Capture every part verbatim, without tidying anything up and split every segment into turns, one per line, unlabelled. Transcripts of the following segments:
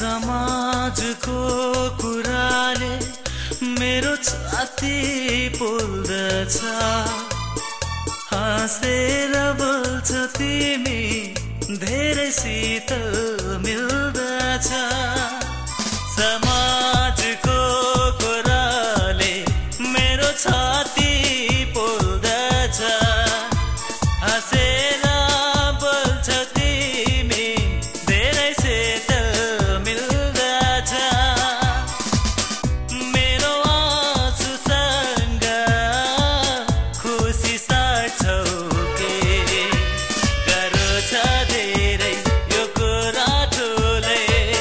समाजको कुराले मेरो छाती पोल्दछ हाँसेर बोल्छ तिमी धेरै शीतल मिल्दछ समाजको कुराले मेरो छाती पोल्दछ हाँसेर बोल्छ तिमी धेरै शीतल मिल्दछ मेरो आँसुसँग खुसी साट्छौ के गाह्रो छ धेरै यो कुरा ठुलै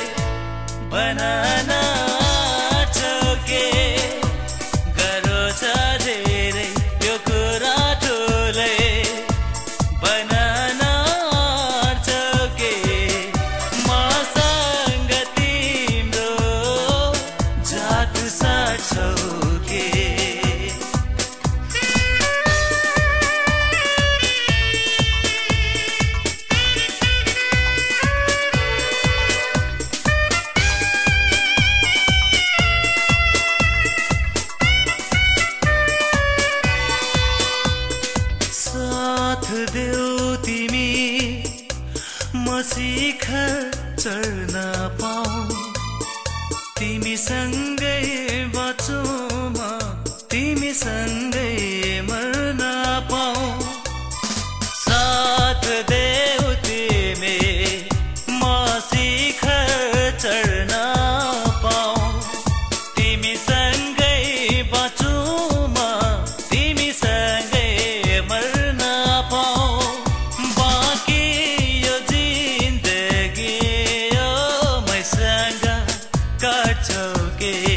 बनान आँट्छौ के गाह्रो छ धेरै यो कुरा ठुलै बनान आँट्छौ के मसँग तिम्रो जात साट्छौ के साथ देऊ तिमी म शिखर चढ्न पाऊँ तिमीसँगै बचौँ म तिमीसँगै मर्न पाऊँ साथ देऊ तिमी म शिखर चढ्न पाऊँ तिमीसँगै बचौँ म तिमीसँगै मर्न पाऊँ बाँकी यो जिन्दगी यो मैसँग काट्छौ के